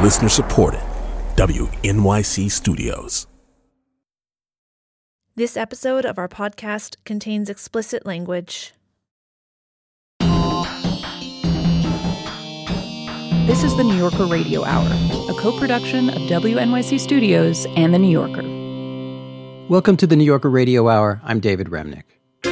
Listener supported. WNYC Studios. This episode of our podcast contains explicit language. This is the New Yorker Radio Hour, a co-production of WNYC Studios and The New Yorker. Welcome to the New Yorker Radio Hour. I'm David Remnick.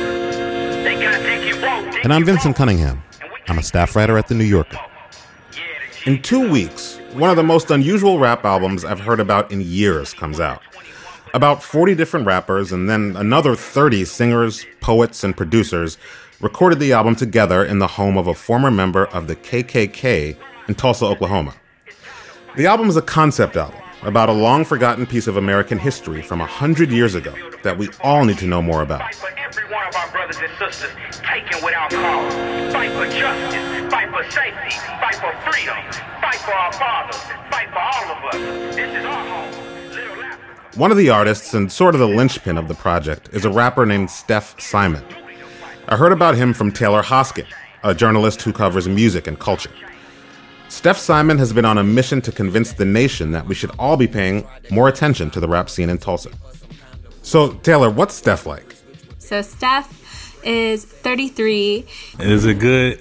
And I'm Vincent Cunningham. I'm a staff writer at The New Yorker. In 2 weeks, one of the most unusual rap albums I've heard about in years comes out. About 40 different rappers and then another 30 singers, poets, and producers recorded the album together in the home of a former member of the KKK in Tulsa, Oklahoma. The album is a concept album about a long-forgotten piece of American history from 100 years ago that we all need to know more about. Fight for every one of our brothers and sisters taken without cause. Fight for justice, fight for safety, fight for freedom, fight for our fathers, fight for all of us. This is our home, Little Africa. One of the artists and sort of the linchpin of the project is a rapper named Steph Simon. I heard about him from Taylor Hoskin, a journalist who covers music and culture. Steph Simon has been on a mission to convince the nation that we should all be paying more attention to the rap scene in Tulsa. So, Taylor, what's Steph like? So Steph is 33. Is it good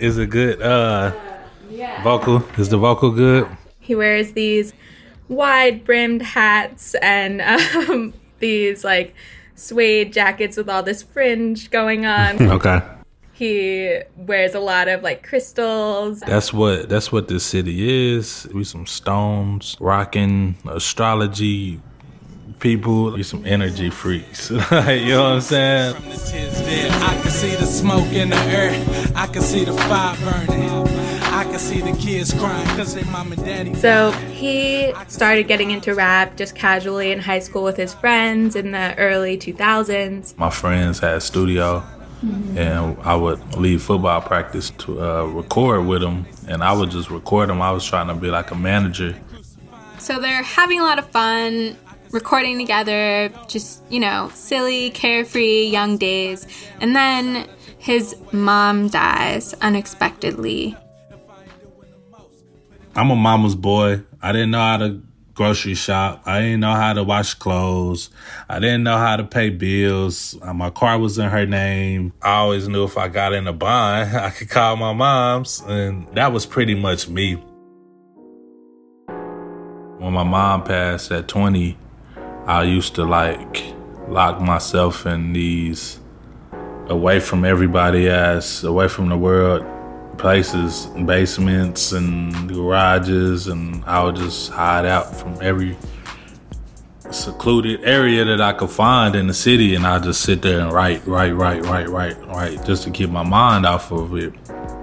vocal? Is the vocal good? He wears these wide-brimmed hats and these like suede jackets with all this fringe going on. Okay. He wears a lot of like crystals. That's what this city is. We some stones, rocking, astrology people. We some energy freaks. You know what I'm saying? I can see the smoke in the air. I can see the fire burning. I can see the kids crying because their mom and daddy. So he started getting into rap just casually in high school with his friends in the early 2000s. My friends had a studio. Mm-hmm. And I would leave football practice to record with them, and I would just record them. I was trying to be like a manager. So they're having a lot of fun, recording together, just, silly, carefree, young days. And then his mom dies unexpectedly. I'm a mama's boy. I didn't know how to grocery shop. I didn't know how to wash clothes. I didn't know how to pay bills. My car was in her name. I always knew if I got in a bind, I could call my mom's, and that was pretty much me. When my mom passed at 20, I used to lock myself in these away from everybody else, away from the world places, basements and garages, and I would just hide out from every secluded area that I could find in the city, and I'd just sit there and write, just to keep my mind off of it.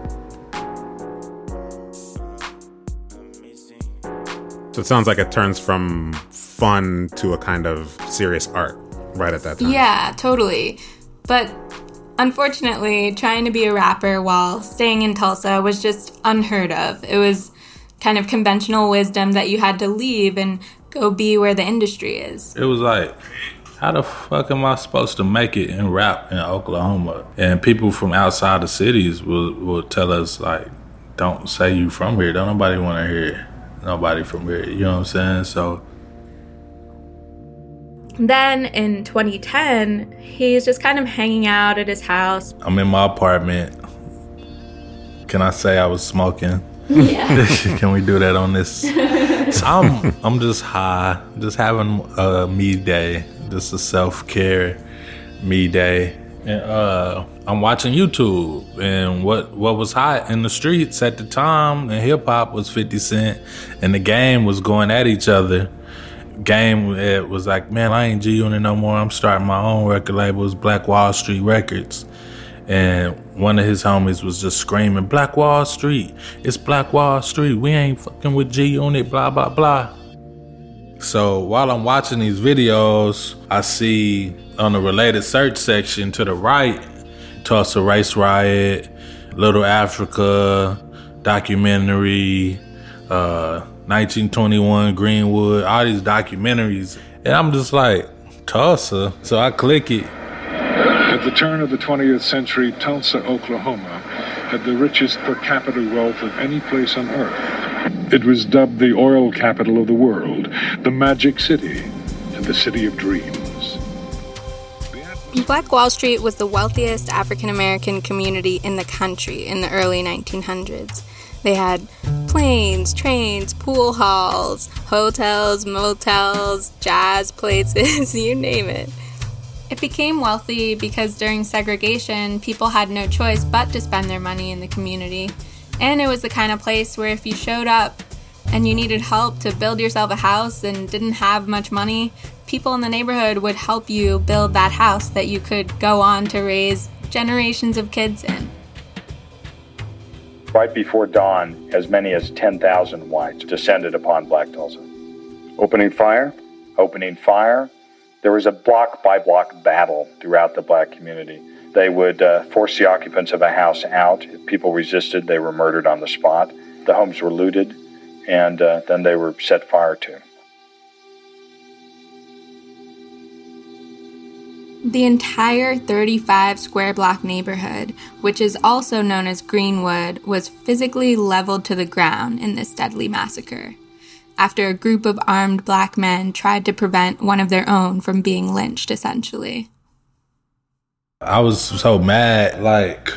So it sounds like it turns from fun to a kind of serious art right at that time. Yeah, totally. But unfortunately, trying to be a rapper while staying in Tulsa was just unheard of. It was kind of conventional wisdom that you had to leave and go be where the industry is. It was like, how the fuck am I supposed to make it in rap in Oklahoma? And people from outside the cities will tell us, like, don't say you from here. Don't nobody want to hear nobody from here. You know what I'm saying? So then in 2010, he's just kind of hanging out at his house. I'm in my apartment. Can I say I was smoking? Yeah. Can we do that on this? So I'm just high, just having a me day, just a self-care me day. And I'm watching YouTube, and what was hot in the streets at the time in hip-hop was 50 Cent, and the Game was going at each other. Game, it was like, man, I ain't G-Unit no more. I'm starting my own record label. It's Black Wall Street Records. And one of his homies was just screaming, Black Wall Street. It's Black Wall Street. We ain't fucking with G-Unit, blah, blah, blah. So while I'm watching these videos, I see on the related search section to the right, Tulsa Race Riot, Little Africa, documentary, 1921 Greenwood, all these documentaries. And I'm just like, Tulsa? So I click it. At the turn of the 20th century, Tulsa, Oklahoma, had the richest per capita wealth of any place on earth. It was dubbed the oil capital of the world, the Magic City, and the City of Dreams. Black Wall Street was the wealthiest African-American community in the country in the early 1900s. They had planes, trains, pool halls, hotels, motels, jazz places, you name it. It became wealthy because during segregation, people had no choice but to spend their money in the community. And it was the kind of place where if you showed up and you needed help to build yourself a house and didn't have much money, people in the neighborhood would help you build that house that you could go on to raise generations of kids in. Right before dawn, as many as 10,000 whites descended upon Black Tulsa. Opening fire. There was a block-by-block battle throughout the black community. They would force the occupants of a house out. If people resisted, they were murdered on the spot. The homes were looted, and then they were set fire to. The entire 35-square-block neighborhood, which is also known as Greenwood, was physically leveled to the ground in this deadly massacre, after a group of armed black men tried to prevent one of their own from being lynched, essentially. I was so mad, like,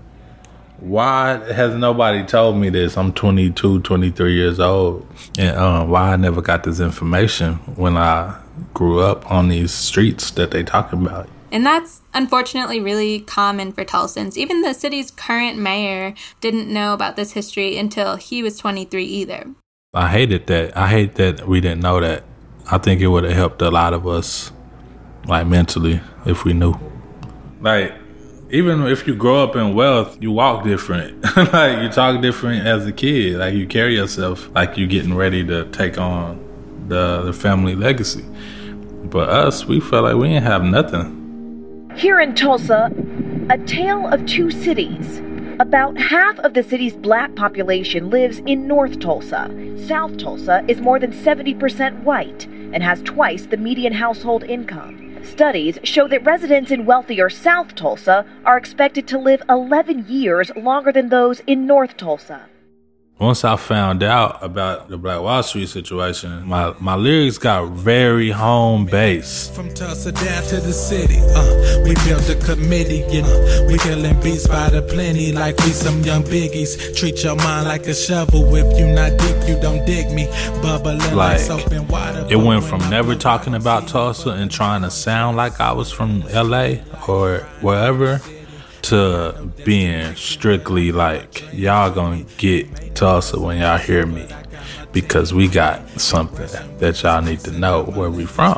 why has nobody told me this? I'm 22, 23 years old, and why I never got this information when I grew up on these streets that they talking about. And that's unfortunately really common for Tulsans. Even the city's current mayor didn't know about this history until he was 23 either. I hated that. I hate that we didn't know that. I think it would have helped a lot of us, like, mentally, if we knew. Like, even if you grow up in wealth, you walk different. Like, you talk different as a kid. Like, you carry yourself like you're getting ready to take on the family legacy. But us, we felt like we didn't have nothing. Here in Tulsa, a tale of two cities. About half of the city's black population lives in North Tulsa. South Tulsa is more than 70% white and has twice the median household income. Studies show that residents in wealthier South Tulsa are expected to live 11 years longer than those in North Tulsa. Once I found out about the Black Wall Street situation, my lyrics got very home-based. From Tulsa down to the city, we built a committee, we killing beats by the plenty like we some young biggies. Treat your mind like a shovel, if you not deep, you don't dig me. Bubbling like soap and water. It went from never talking about Tulsa and trying to sound like I was from LA or wherever, to being strictly like, y'all gonna get Tulsa when y'all hear me, because we got something that y'all need to know where we from.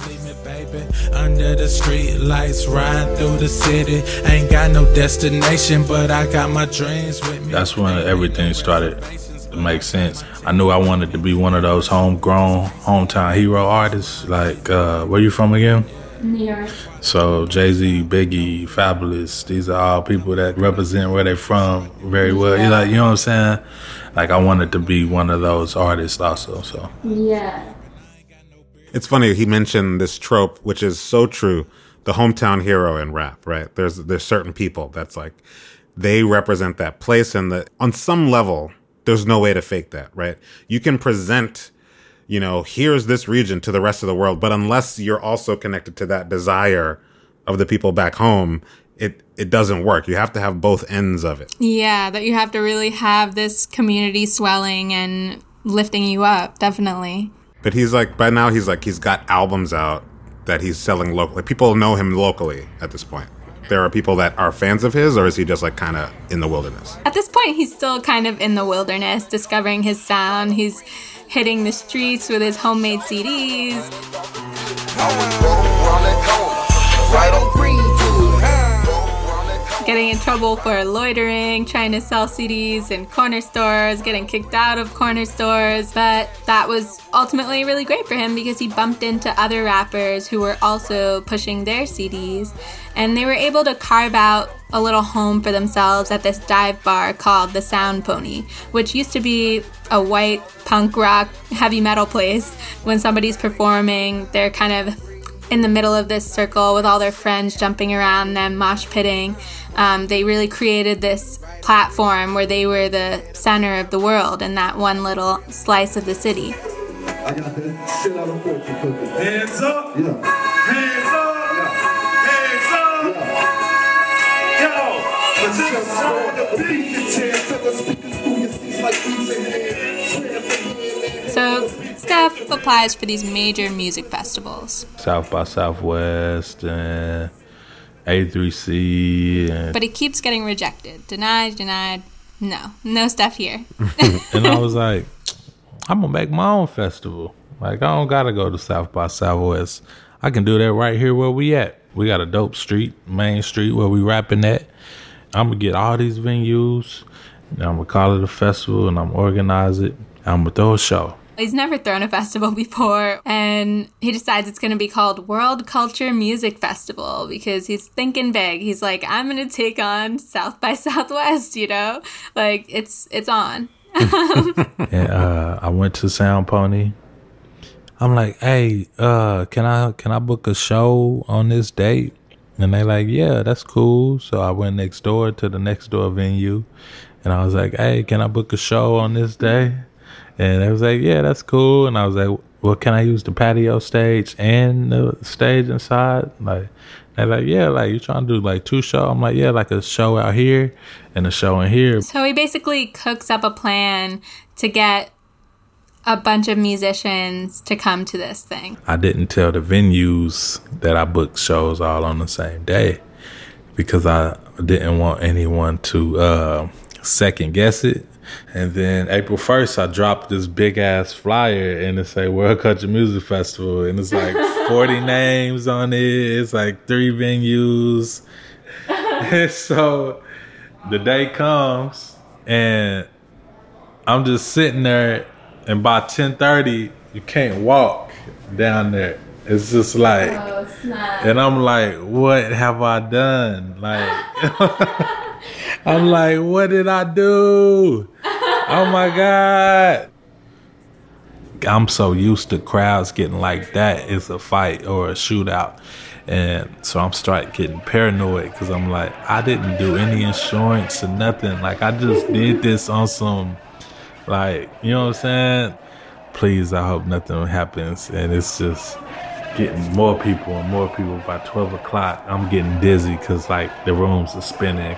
Under the street lights, riding through the city. Ain't got no destination, but I got my dreams with me. That's when everything started to make sense. I knew I wanted to be one of those homegrown, hometown hero artists. Like, where you from again? New York. So Jay-Z, Biggie, Fabulous, these are all people that represent where they're from very well. Yeah. Like, you know what I'm saying? Like, I wanted to be one of those artists also. So yeah. It's funny, he mentioned this trope, which is so true, the hometown hero in rap, right? There's certain people that's like, they represent that place, and on some level, there's no way to fake that, right? You can present, here's this region to the rest of the world, but unless you're also connected to that desire of the people back home, it doesn't work. You have to have both ends of it. Yeah, that you have to really have this community swelling and lifting you up, definitely. But he's like, by now he's got albums out that he's selling locally. People know him locally at this point. There are people that are fans of his, or is he just like kind of in the wilderness? At this point, he's still kind of in the wilderness, discovering his sound. He's hitting the streets with his homemade CDs. Getting in trouble for loitering, trying to sell CDs in corner stores, getting kicked out of corner stores. But that was ultimately really great for him because he bumped into other rappers who were also pushing their CDs. And they were able to carve out a little home for themselves at this dive bar called the Sound Pony, which used to be a white punk rock heavy metal place. When somebody's performing, they're kind of in the middle of this circle with all their friends jumping around them, mosh pitting. They really created this platform where they were the center of the world in that one little slice of the city. I got the shit out of fortune cookie. Hands up! Yeah. Hands up! Yeah. Hands up! Yeah. Yo! But just so the beat can tear, fill the speakers through your seats like beats in hands. So Steph applies for these major music festivals. South by Southwest and A3C. But he keeps getting rejected. Denied. No stuff here. And I was like, I'm going to make my own festival. Like, I don't got to go to South by Southwest. I can do that right here where we at. We got a dope street, main street where we rapping at. I'm going to get all these venues, and I'm going to call it a festival, and I'm going to organize it. I'm going to throw a show. He's never thrown a festival before, and he decides it's going to be called World Culture Music Festival because he's thinking big. He's like, I'm going to take on South by Southwest, you know? Like, it's on. And I went to Sound Pony. I'm like, hey, can I book a show on this date? And they like, yeah, that's cool. So I went next door to the next door venue, and I was like, hey, can I book a show on this day? And they was like, yeah, that's cool. And I was like, well, can I use the patio stage and the stage inside? Like, they're like, yeah, like, you trying to do like 2 shows? I'm like, yeah, like a show out here and a show in here. So he basically cooks up a plan to get a bunch of musicians to come to this thing. I didn't tell the venues that I booked shows all on the same day because I didn't want anyone to second guess it. And then April 1st, I dropped this big ass flyer and it say World Culture Music Festival, and it's like 40 names on it. It's like 3 venues. And so the day comes and I'm just sitting there, and by 10:30, you can't walk down there. It's just like, and I'm like, what have I done? Like, I'm like, what did I do? Oh my God. I'm so used to crowds getting like that. It's a fight or a shootout. And so I'm starting getting paranoid because I'm like, I didn't do any insurance or nothing. Like, I just did this on some, like, you know what I'm saying? Please, I hope nothing happens. And it's just getting more people and more people. By 12 o'clock, I'm getting dizzy because, like, the rooms are spinning.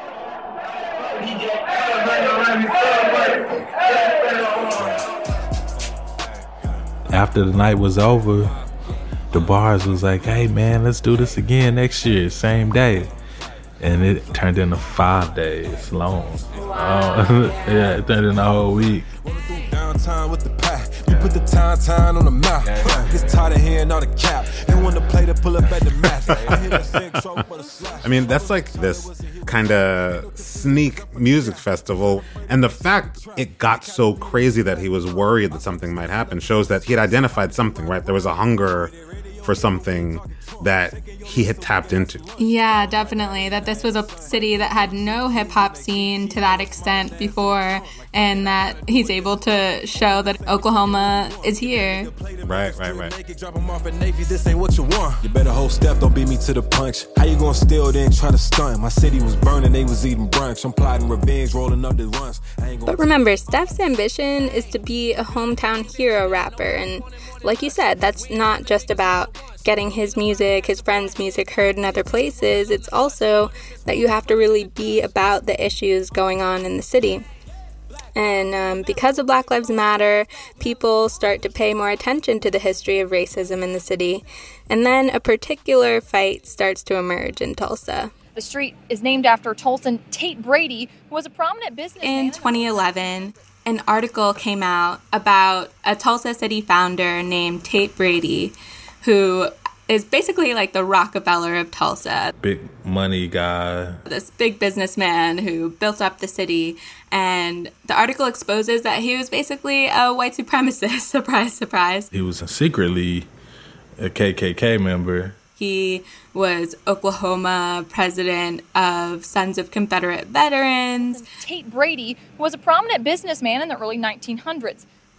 After the night was over, the bars was like, hey man, let's do this again next year, same day. And it turned into 5 days long. Wow. Yeah, it turned into a whole week. Downtown with the pack, you put the time on the map. It's tired of hearing all the cap. And when the play to pull up at the mat, I mean, that's like this kind of sneak music festival. And the fact it got so crazy that he was worried that something might happen shows that he had identified something, right? There was a hunger for something that he had tapped into. Yeah, definitely. That this was a city that had no hip-hop scene to that extent before, and that he's able to show that Oklahoma is here. Right. Drop them off at Navy, this ain't what you want. You better hold step, don't beat me to the punch. How you gonna steal then try to stunt? My city was burning, they was eating brunch. I'm plotting revenge, rolling up the runs. But remember, Steph's ambition is to be a hometown hero rapper, and like you said, that's not just about getting his music, his friends' music heard in other places. It's also that you have to really be about the issues going on in the city. And because of Black Lives Matter, people start to pay more attention to the history of racism in the city. And then a particular fight starts to emerge in Tulsa. The street is named after Tulsan Tate Brady, who was a prominent businessman. In 2011, an article came out about a Tulsa City founder named Tate Brady, who is basically like the Rockefeller of Tulsa. Big money guy. This big businessman who built up the city. And the article exposes that he was basically a white supremacist. Surprise, surprise. He was secretly a KKK member. He was Oklahoma president of Sons of Confederate Veterans. Tate Brady was a prominent businessman in the early 1900s.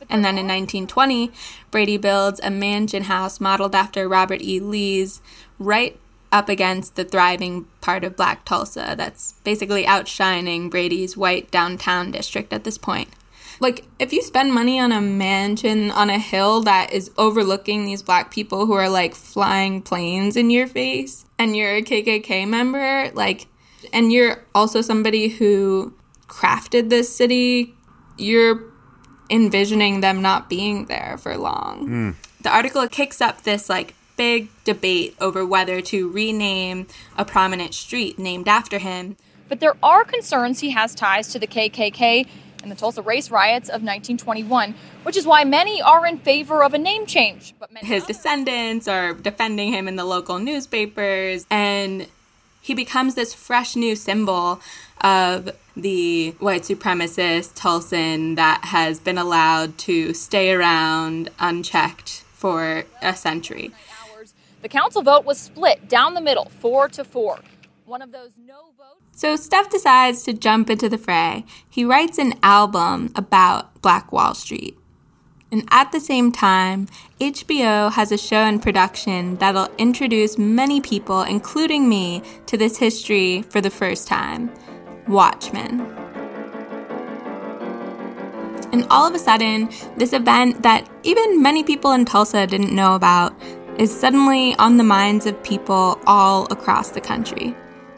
And then in 1920, Brady builds a mansion house modeled after Robert E. Lee's right up against the thriving part of Black Tulsa that's basically outshining Brady's white downtown district at this point. Like, if you spend money on a mansion on a hill that is overlooking these Black people who are, like, flying planes in your face, and you're a KKK member, like, and you're also somebody who crafted this city, you're envisioning them not being there for long. The article kicks up this, like, big debate over whether to rename a prominent street named after him. But there are concerns he has ties to the KKK and the Tulsa race riots of 1921, which is why many are in favor of a name change. But his descendants are defending him in the local newspapers, and he becomes this fresh new symbol of the white supremacist Tulsan that has been allowed to stay around unchecked for a century. The council vote was split down the middle, 4-4. One of those no votes. So Steph decides to jump into the fray. He writes an album about Black Wall Street. And at the same time, HBO has a show in production that'll introduce many people, including me, to this history for the first time. Watchmen. And all of a sudden, this event that even many people in Tulsa didn't know about is suddenly on the minds of people all across the country.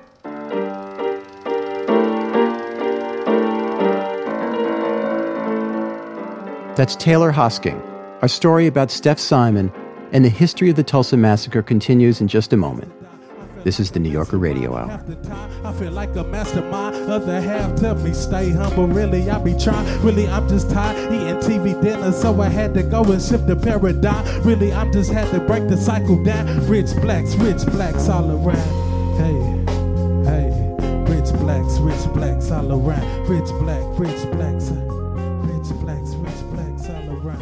That's Taylor Hosking. Our story about Steph Simon and the history of the Tulsa Massacre continues in just a moment. This is the New Yorker Radio Hour. I feel like a mastermind. Other half tell me stay humble. Really, I be trying. Really, I'm just tired eating TV dinner, so I had to go and shift the paradigm. Really, I'm just had to break the cycle down. Rich blacks all around. Hey, rich blacks all around. Rich blacks, rich blacks all around.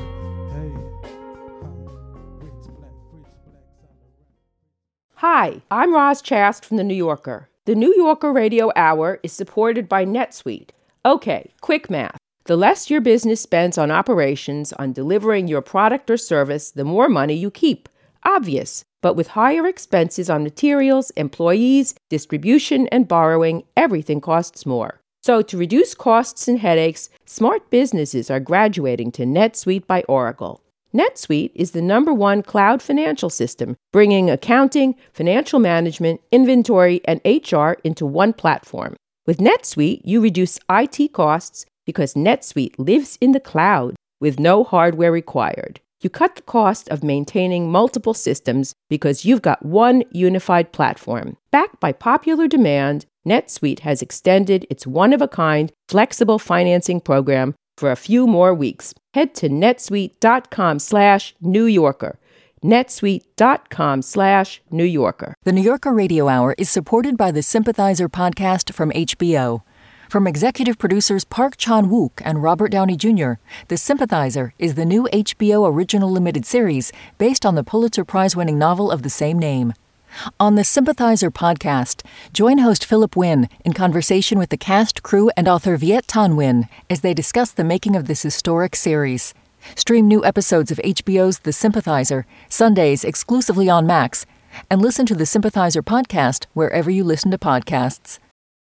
Hi, I'm Roz Chast from The New Yorker. The New Yorker Radio Hour is supported by NetSuite. Okay, quick math. The less your business spends on operations, on delivering your product or service, the more money you keep. Obvious. But with higher expenses on materials, employees, distribution, and borrowing, everything costs more. So to reduce costs and headaches, smart businesses are graduating to NetSuite by Oracle. NetSuite is the #1 cloud financial system, bringing accounting, financial management, inventory, and HR into one platform. With NetSuite, you reduce IT costs because NetSuite lives in the cloud with no hardware required. You cut the cost of maintaining multiple systems because you've got one unified platform. Backed by popular demand, NetSuite has extended its one-of-a-kind flexible financing program for a few more weeks. Head to netsuite.com/New Yorker. netsuite.com/New Yorker. The New Yorker Radio Hour is supported by the Sympathizer podcast from HBO. From executive producers Park Chan-wook and Robert Downey Jr., The Sympathizer is the new HBO original limited series based on the Pulitzer Prize-winning novel of the same name. On the Sympathizer podcast, join host Philip Wynn in conversation with the cast, crew, and author Viet Thanh Nguyen as they discuss the making of this historic series. Stream new episodes of HBO's The Sympathizer, Sundays exclusively on Max, and listen to the Sympathizer podcast wherever you listen to podcasts.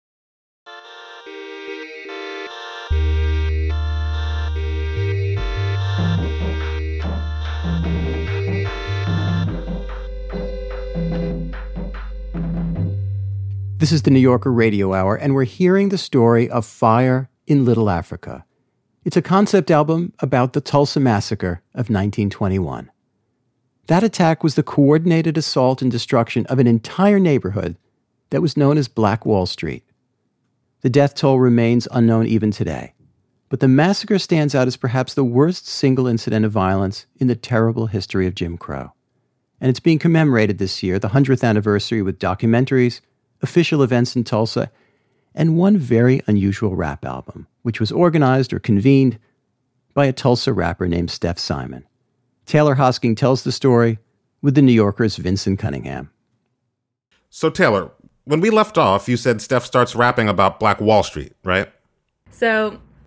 This is the New Yorker Radio Hour, and we're hearing the story of Fire in Little Africa. It's a concept album about the Tulsa Massacre of 1921. That attack was the coordinated assault and destruction of an entire neighborhood that was known as Black Wall Street. The death toll remains unknown even today, but the massacre stands out as perhaps the worst single incident of violence in the terrible history of Jim Crow. And it's being commemorated this year, the 100th anniversary, with documentaries, official events in Tulsa, and one very unusual rap album, which was organized or convened by a Tulsa rapper named Steph Simon. Taylor Hosking tells the story with the New Yorker's Vincent Cunningham. So Taylor, when we left off, you said Steph starts rapping about Black Wall Street, right? So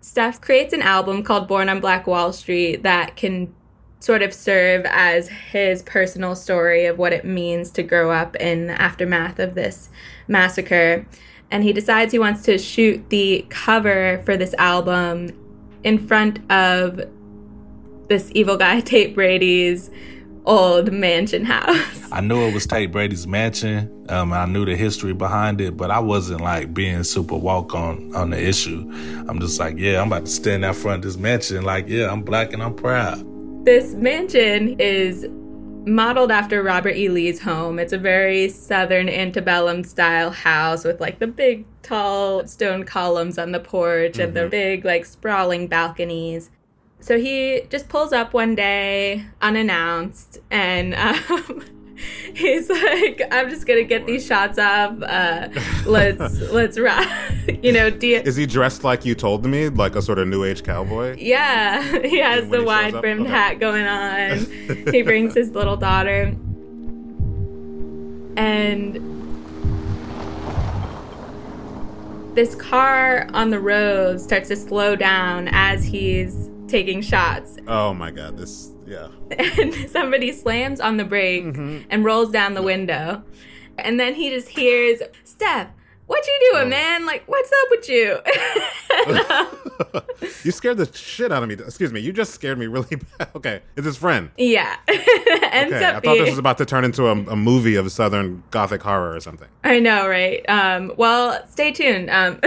Steph creates an album called Born on Black Wall Street that can sort of serve as his personal story of what it means to grow up in the aftermath of this massacre. And he decides he wants to shoot the cover for this album in front of this evil guy, Tate Brady's old mansion house. I knew it was Tate Brady's mansion. I knew the history behind it, but I wasn't like being super woke on the issue. I'm just like, yeah, I'm about to stand out front of this mansion. Like, yeah, I'm black and I'm proud. This mansion is modeled after Robert E. Lee's home. It's a very Southern antebellum style house with like the big tall stone columns on the porch and the big like sprawling balconies. So he just pulls up one day unannounced and he's like, I'm just gonna get these shots off. Let's rock. Is he dressed like you told me, like a sort of new age cowboy? Yeah, he has the wide brimmed hat going on. He brings his little daughter, and this car on the road starts to slow down as he's taking shots. Oh my God, yeah. And somebody slams on the brake and rolls down the window. And then he just hears, Steph, what you doing, man? Like, what's up with you? You scared the shit out of me. Excuse me, you just scared me really bad. Okay, it's his friend. Yeah. I thought this was about to turn into a movie of Southern Gothic horror or something. I know, right? Well, stay tuned.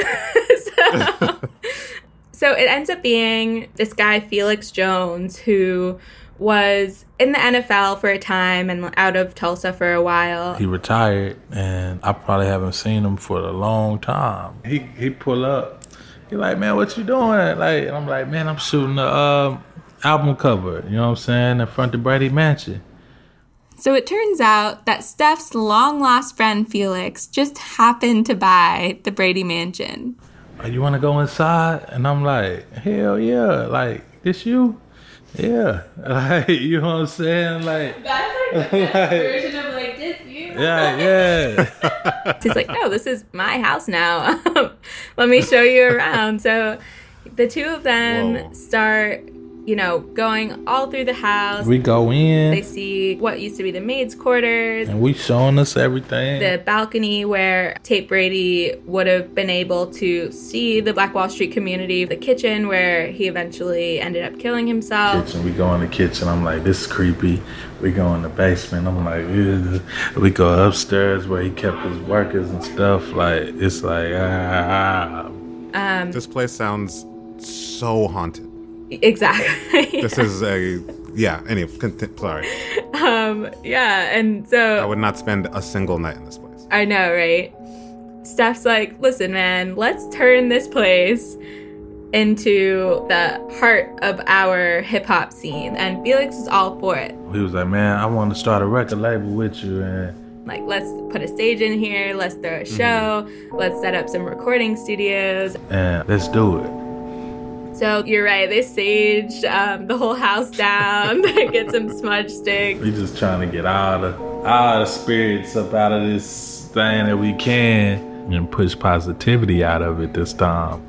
So it ends up being this guy, Felix Jones, who was in the NFL for a time and out of Tulsa for a while. He retired, and I probably haven't seen him for a long time. He pull up. He like, man, what you doing? Like, and I'm like, man, I'm shooting the album cover, you know what I'm saying, in front of Brady Mansion. So it turns out that Steph's long-lost friend, Felix, just happened to buy the Brady Mansion. You want to go inside? And I'm like, hell yeah. Like, this you? Yeah. Like, you know what I'm saying? Like, that's like the best version of like, this you? Yeah. He's like, no, this is my house now. Let me show you around. So the two of them start, going all through the house. We go in. They see what used to be the maid's quarters. And we showing us everything. The balcony where Tate Brady would have been able to see the Black Wall Street community. The kitchen where he eventually ended up killing himself. We go in the kitchen. I'm like, this is creepy. We go in the basement. I'm like, ugh. We go upstairs where he kept his workers and stuff. Like, it's like, This place sounds so haunted. Exactly. This is anyway, sorry. And so I would not spend a single night in this place. I know, right? Steph's like, listen, man, let's turn this place into the heart of our hip-hop scene. And Felix is all for it. He was like, man, I want to start a record label with you, and like, let's put a stage in here, let's throw a show, let's set up some recording studios. And let's do it. So you're right, they stage the whole house down, they get some smudge sticks. We just trying to get all the spirits up out of this thing that we can and push positivity out of it this time.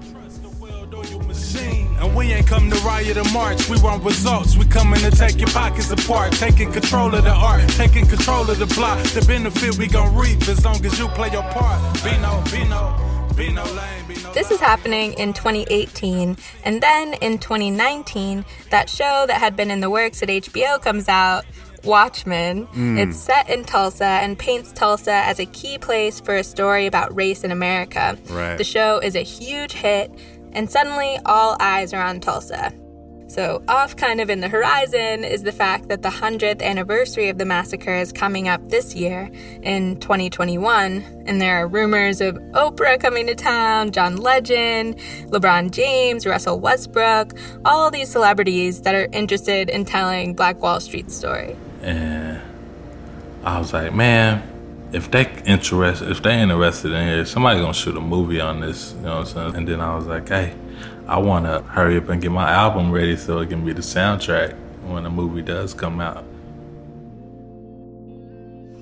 And we ain't come to riot or march, we want results. We coming to take your pockets apart, taking control of the art, taking control of the block. The benefit we gon' reap as long as you play your part. Be no lame. This is happening in 2018, and then in 2019, that show that had been in the works at HBO comes out, Watchmen. It's set in Tulsa and paints Tulsa as a key place for a story about race in America. Right. The show is a huge hit, and suddenly all eyes are on Tulsa. So off kind of in the horizon is the fact that the 100th anniversary of the massacre is coming up this year in 2021, and there are rumors of Oprah coming to town, John Legend, LeBron James, Russell Westbrook, all these celebrities that are interested in telling Black Wall Street's story. And I was like, man, if they interested in it, somebody's gonna shoot a movie on this, you know what I'm saying? And then I was like, hey, I want to hurry up and get my album ready so it can be the soundtrack when the movie does come out.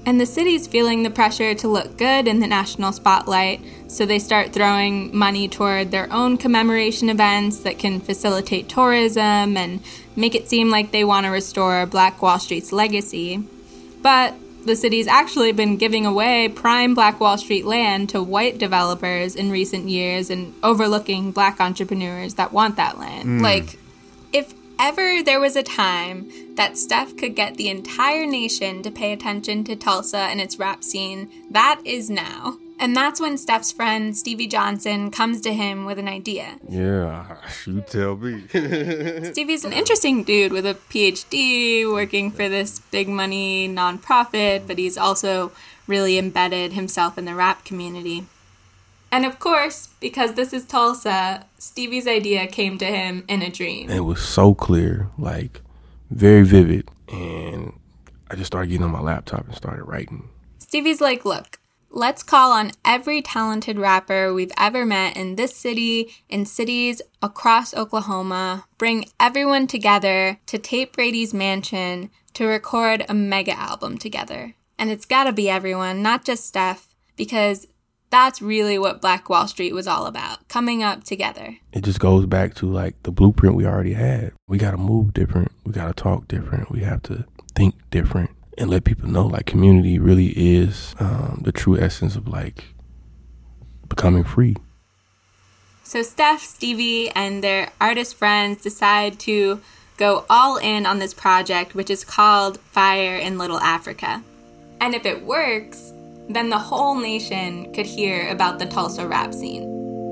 And the city's feeling the pressure to look good in the national spotlight, so they start throwing money toward their own commemoration events that can facilitate tourism and make it seem like they want to restore Black Wall Street's legacy. But the city's actually been giving away prime Black Wall Street land to white developers in recent years and overlooking Black entrepreneurs that want that land. Like, if ever there was a time that Steph could get the entire nation to pay attention to Tulsa and its rap scene, that is now. And that's when Steph's friend, Stevie Johnson, comes to him with an idea. Yeah, you tell me. Stevie's an interesting dude with a PhD, working for this big money nonprofit, but he's also really embedded himself in the rap community. And of course, because this is Tulsa, Stevie's idea came to him in a dream. And it was so clear, like, very vivid. And I just started getting on my laptop and started writing. Stevie's like, look, let's call on every talented rapper we've ever met in this city, in cities across Oklahoma, bring everyone together to tape Brady's mansion to record a mega album together. And it's gotta be everyone, not just Steph, because that's really what Black Wall Street was all about, coming up together. It just goes back to, like, the blueprint we already had. We got to move different. We got to talk different. We have to think different and let people know, like, community really is the true essence of, like, becoming free. So Steph, Stevie, and their artist friends decide to go all in on this project, which is called Fire in Little Africa. And if it works, then the whole nation could hear about the Tulsa rap scene.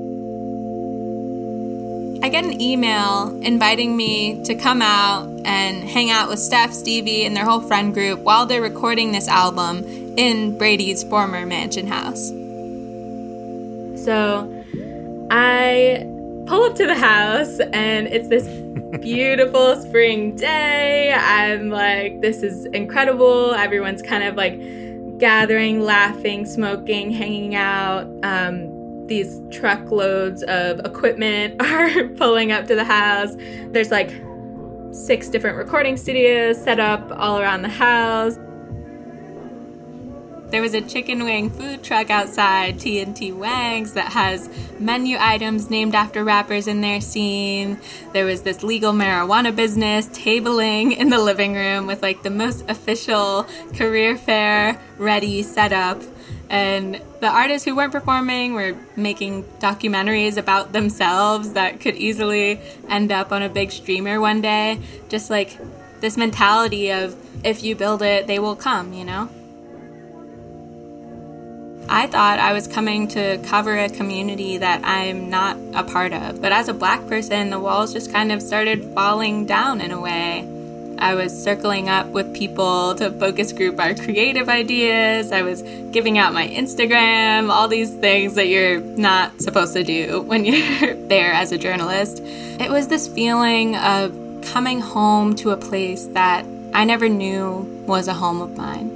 I get an email inviting me to come out and hang out with Steph, Stevie, and their whole friend group while they're recording this album in Brady's former mansion house. So I pull up to the house, and it's this beautiful spring day. I'm like, this is incredible. Everyone's kind of like gathering, laughing, smoking, hanging out. These truckloads of equipment are pulling up to the house. There's like 6 different recording studios set up all around the house. There was a chicken wing food truck outside, TNT Wangs, that has menu items named after rappers in their scene. There was this legal marijuana business tabling in the living room with like the most official career fair ready setup. And the artists who weren't performing were making documentaries about themselves that could easily end up on a big streamer one day. Just like this mentality of, if you build it, they will come, you know? I thought I was coming to cover a community that I'm not a part of. But as a Black person, the walls just kind of started falling down in a way. I was circling up with people to focus group our creative ideas. I was giving out my Instagram, all these things that you're not supposed to do when you're there as a journalist. It was this feeling of coming home to a place that I never knew was a home of mine.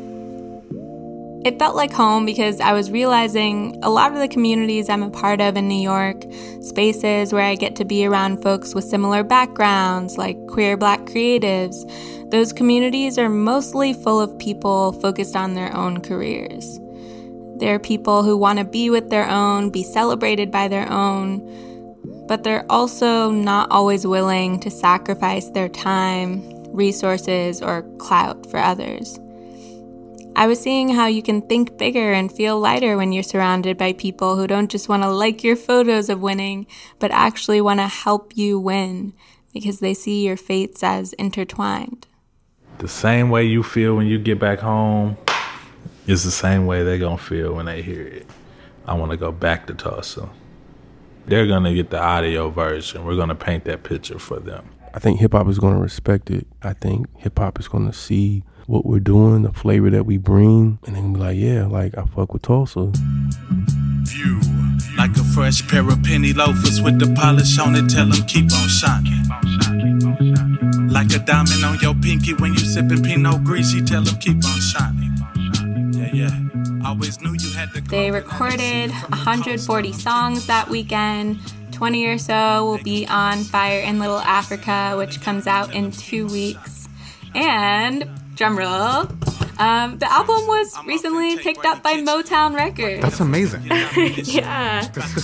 It felt like home because I was realizing a lot of the communities I'm a part of in New York, spaces where I get to be around folks with similar backgrounds, like queer Black creatives, those communities are mostly full of people focused on their own careers. They're people who want to be with their own, be celebrated by their own, but they're also not always willing to sacrifice their time, resources, or clout for others. I was seeing how you can think bigger and feel lighter when you're surrounded by people who don't just want to like your photos of winning, but actually want to help you win because they see your fates as intertwined. The same way you feel when you get back home is the same way they're going to feel when they hear it. I want to go back to Tulsa. They're going to get the audio version. We're going to paint that picture for them. I think hip-hop is going to respect it. I think hip-hop is going to see what we're doing, the flavor that we bring, and then be like, yeah, like, I fuck with Tulsa. View, like a fresh pair of penny loafers with the polish on it, tell them keep on shining. Like a diamond on your pinky when you sipping Pinot Grigio, tell them keep on shining. Yeah. Always knew you had to. They recorded 140 songs that weekend. 20 or so will be on Fire in Little Africa, which comes out in 2 weeks. And, drumroll, The album was recently picked up by Motown Records. That's amazing. Yeah.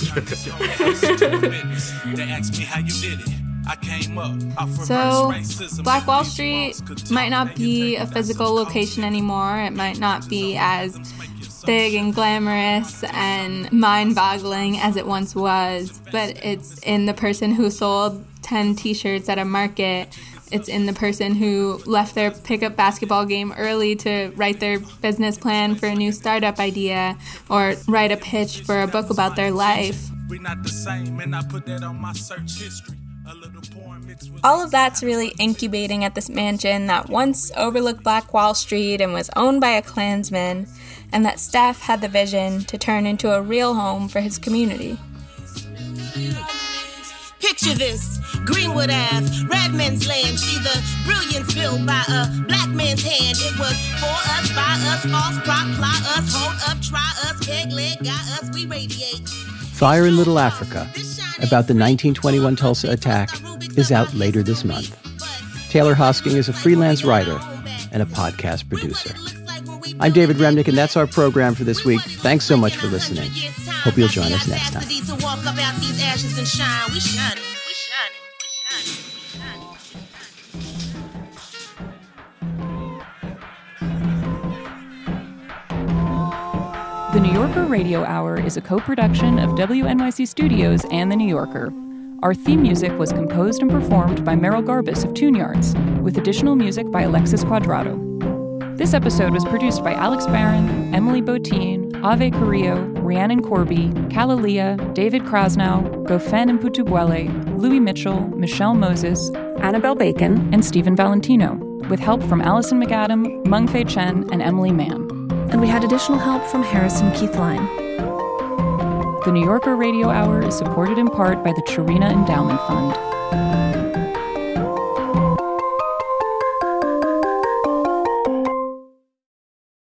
So, Black Wall Street might not be a physical location anymore. It might not be as big and glamorous and mind-boggling as it once was, but it's in the person who sold 10 t-shirts at a market. It's in the person who left their pickup basketball game early to write their business plan for a new startup idea or write a pitch for a book about their life. We're not the same, and I put that on my search history. All of that's really incubating at this mansion that once overlooked Black Wall Street and was owned by a Klansman, and that Steph had the vision to turn into a real home for his community. Picture this, Greenwood Ave, Redman's land. See the brilliance built by a black man's hand. It was for us, by us, false prop, fly us, hold up, try us, peg leg, got us, we radiate. Fire in Little Africa, about the 1921 Tulsa attack, is out later this month. Taylor Hosking is a freelance writer and a podcast producer. I'm David Remnick, and that's our program for this week. Thanks so much for listening. Hope you'll join us next time. The New Yorker Radio Hour is a co-production of WNYC Studios and The New Yorker. Our theme music was composed and performed by Merrill Garbus of Tune Yards, with additional music by Alexis Quadrado. This episode was produced by Alex Barron, Emily Botine, Ave Carrillo, Rhiannon Corby, Kalalia, David Krasnow, Gofen and Putubuele, Louis Mitchell, Michelle Moses, Annabelle Bacon, and Stephen Valentino, with help from Allison McAdam, Mengfei Chen, and Emily Mann. And we had additional help from Harrison Keithline. The New Yorker Radio Hour is supported in part by the Chirina Endowment Fund.